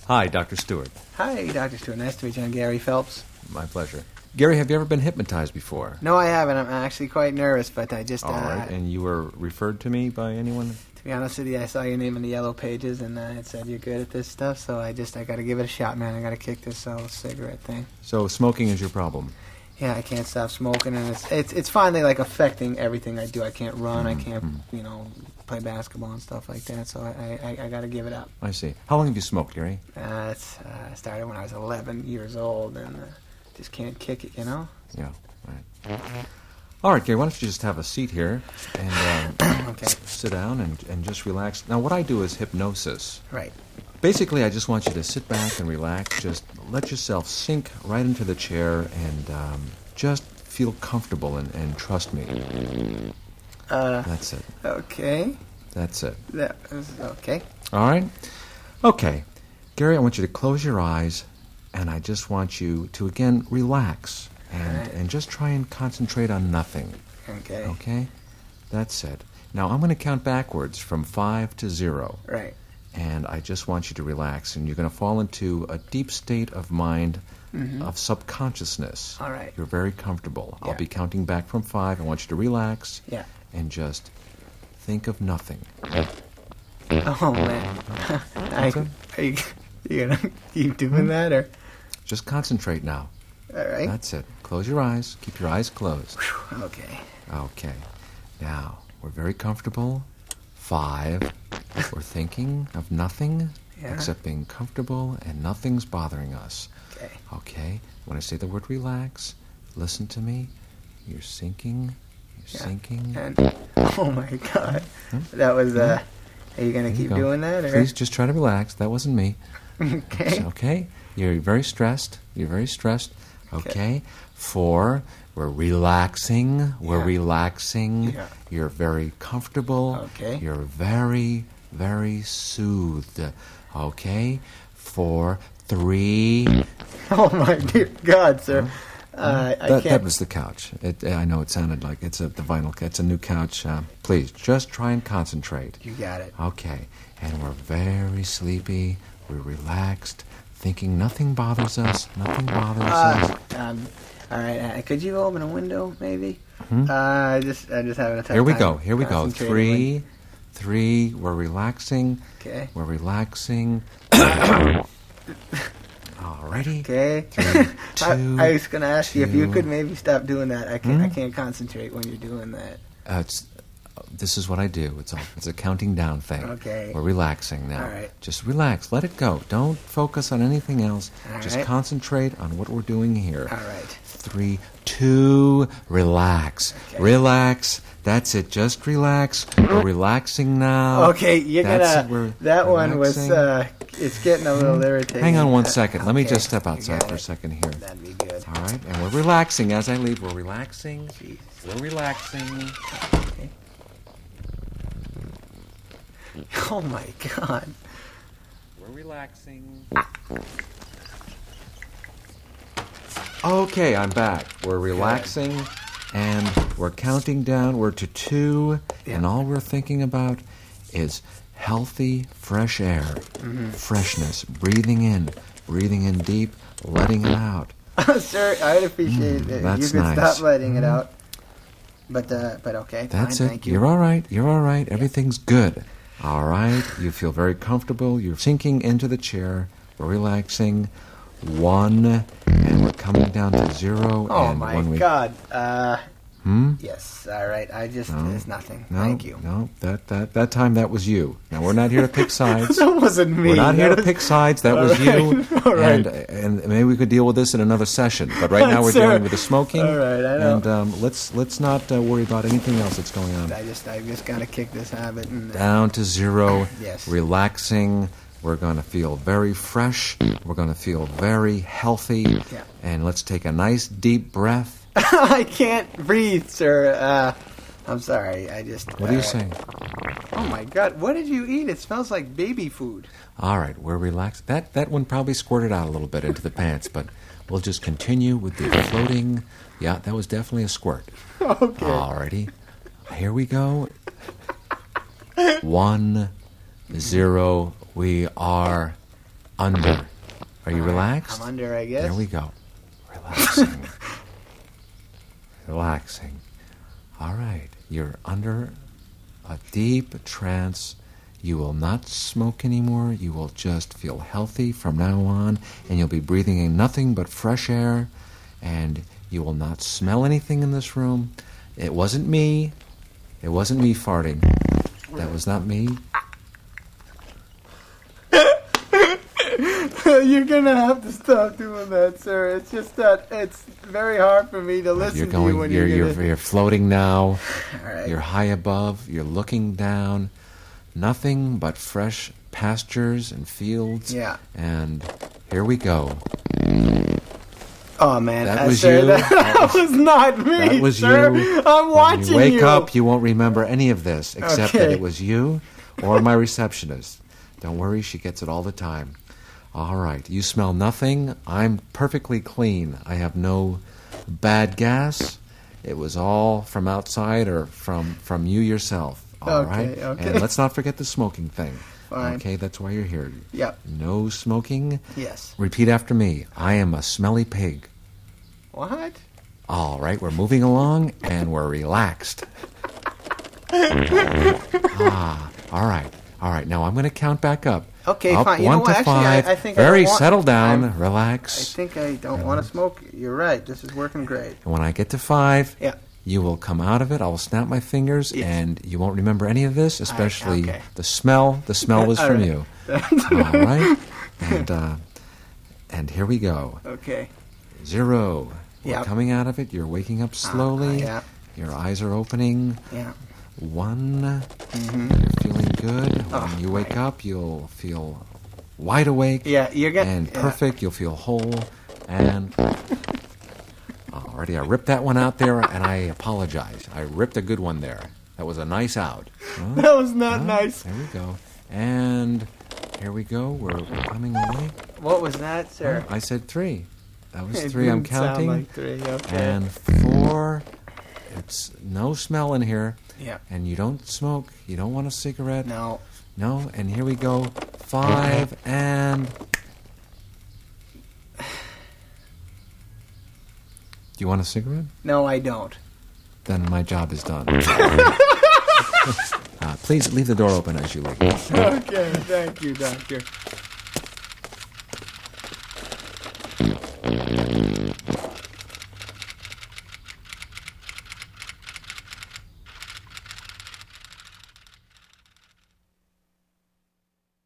Hi, Dr. Stewart. Hi, Dr. Stewart. Nice to meet you. I'm Gary Phelps. My pleasure. Gary, have you ever been hypnotized before? No, I haven't. I'm actually quite nervous, but I just... All right. And you were referred to me by anyone? To be honest with you, I saw your name in the yellow pages, and it said you're good at this stuff, so I got to give it a shot, man. I got to kick this cigarette thing. So smoking is your problem? Yeah, I can't stop smoking, and it's finally, like, affecting everything I do. I can't run. I can't, play basketball and stuff like that, so I got to give it up. I see. How long have you smoked, Gary? I started when I was 11 years old, and just can't kick it, you know? Yeah, right. All right, Gary, why don't you just have a seat here and Okay. sit down and just relax. Now, what I do is hypnosis. Right. Basically, I just want you to sit back and relax. Just let yourself sink right into the chair and just feel comfortable and trust me. That's it. Okay. That's it. That is okay. All right? Okay. Gary, I want you to close your eyes, and I just want you to, again, relax and just try and concentrate on nothing. Okay. Okay? That's it. Now, I'm going to count backwards from 5 to 0. Right. And I just want you to relax, and you're going to fall into a deep state of mind, of subconsciousness. All right. You're very comfortable. Yeah. I'll be counting back from 5. I want you to relax. Yeah. And just think of nothing. Oh man, are you gonna keep doing that or? Just concentrate now. All right. That's it. Close your eyes. Keep your eyes closed. Okay. Okay. Now, we're very comfortable. 5. We're thinking of nothing except being comfortable and nothing's bothering us. Okay. Okay. When I say the word relax, listen to me. You're sinking. Sinking. And oh my God, that was. Are you gonna keep doing that? Or? Please just try to relax. That wasn't me. Okay. Okay. You're very stressed. Okay. 4. We're relaxing. We're relaxing. Yeah. You're very comfortable. Okay. You're very, very soothed. Okay. 4, 3. Oh my dear God, sir. I can't. That was the couch. I know it sounded like it's the vinyl. It's a new couch. Please, just try and concentrate. You got it. Okay. And we're very sleepy. We're relaxed, thinking nothing bothers us. Nothing bothers us. All right. Could you open a window, maybe? Just having a tough time. Here we go. 3. We're relaxing. Okay. We're relaxing. Alrighty. Okay. 3, 2. I was gonna ask you if you could maybe stop doing that. I can't concentrate when you're doing that. This is what I do. It's a counting down thing. Okay. We're relaxing now. All right. Just relax. Let it go. Don't focus on anything else. All Just right. concentrate on what we're doing here. All right. 3, 2. Relax. Okay. Relax. That's it. Just relax. We're relaxing now. Okay, you're That's gonna. it. We're That one was. relaxing. It's getting a little irritating. Hang on one second. Let me Okay, just step you outside got for a it. second here. That'd be good. All right, and we're relaxing as I leave. We're relaxing. Jeez. We're relaxing. Okay. Oh my God. We're relaxing. Okay, I'm back. We're relaxing, and we're counting down. We're to 2, and all we're thinking about is healthy, fresh air, freshness, breathing in deep, letting it out. Sir, I'd appreciate it if that's you could nice. stop letting it out. But okay. That's fine, it. Thank you. You're all right. You're all right. Everything's good. All right. You feel very comfortable. You're sinking into the chair. We're relaxing. 1, and we're coming down to 0. Oh and my when we, God. Yes. All right. It's nothing. No, Thank you. No, that time that was you. Now we're not here to pick sides. That wasn't me. We're not here That to was- pick sides. That was you. All right. And maybe we could deal with this in another session. But right now we're Sir. dealing with the smoking. All right, I know. And let's not worry about anything else that's going on. I just gotta kick this habit and. Down to 0. Yes. Relaxing. We're going to feel very fresh. We're going to feel very healthy. Yeah. And let's take a nice deep breath. I can't breathe, sir. I'm sorry. What are you saying? Oh my God! What did you eat? It smells like baby food. All right, we're relaxed. That one probably squirted out a little bit into the pants, but we'll just continue with the floating. Yeah, that was definitely a squirt. Okay. All righty. Here we go. 1, 0. We are under. Are you relaxed? I'm under, I guess. There we go. Relaxing. Relaxing. All right. You're under a deep trance. You will not smoke anymore. You will just feel healthy from now on, and you'll be breathing in nothing but fresh air, and you will not smell anything in this room. It wasn't me. It wasn't me farting. That was not me. You're gonna have to stop doing that, sir. It's just that it's very hard for me to listen to you when you're floating now. All right. You're high above. You're looking down. Nothing but fresh pastures and fields. Yeah. And here we go. Oh man, That was sir, you. That was not me. That was sir. you. I'm watching When you wake up, you won't remember any of this except that Okay. it was you or my receptionist. Don't worry, she gets it all the time. All right, you smell nothing. I'm perfectly clean. I have no bad gas. It was all from outside or from you yourself. All right? Okay. And let's not forget the smoking thing. Fine. Okay, that's why you're here. Yep. No smoking. Yes. Repeat after me. I am a smelly pig. What? All right, we're moving along and we're relaxed. All right. Now I'm going to count back up. Okay, Up, fine. You 1 know what? to Actually, 5. I think I Very don't want- settle down, I relax. think I don't want to smoke. You're right. This is working great. And when I get to 5, Yeah. you will come out of it. I will snap my fingers, Yes. and you won't remember any of this, especially okay. the smell. The smell was All from right. you. All right, and here we go. Okay. 0. We're Yep. coming out of it. You're waking up slowly. Yeah. Your eyes are opening. Yeah. 1. You're feeling good. When you wake up, you'll feel wide awake. Yeah. You're getting And perfect. You'll feel whole. And already, I ripped that one out there, and I apologize. I ripped a good one there. That was a nice out. Huh? That was not nice. There we go. And here we go. We're coming away. What was that, sir? I said 3. That was It 3. I'm didn't sound counting. like 3. Okay. And 4. It's no smell in here. Yeah. And you don't smoke. You don't want a cigarette. No. No. And here we go. 5 and. Do you want a cigarette? No, I don't. Then my job is done. Please leave the door open as you leave. Okay. Thank you, doctor.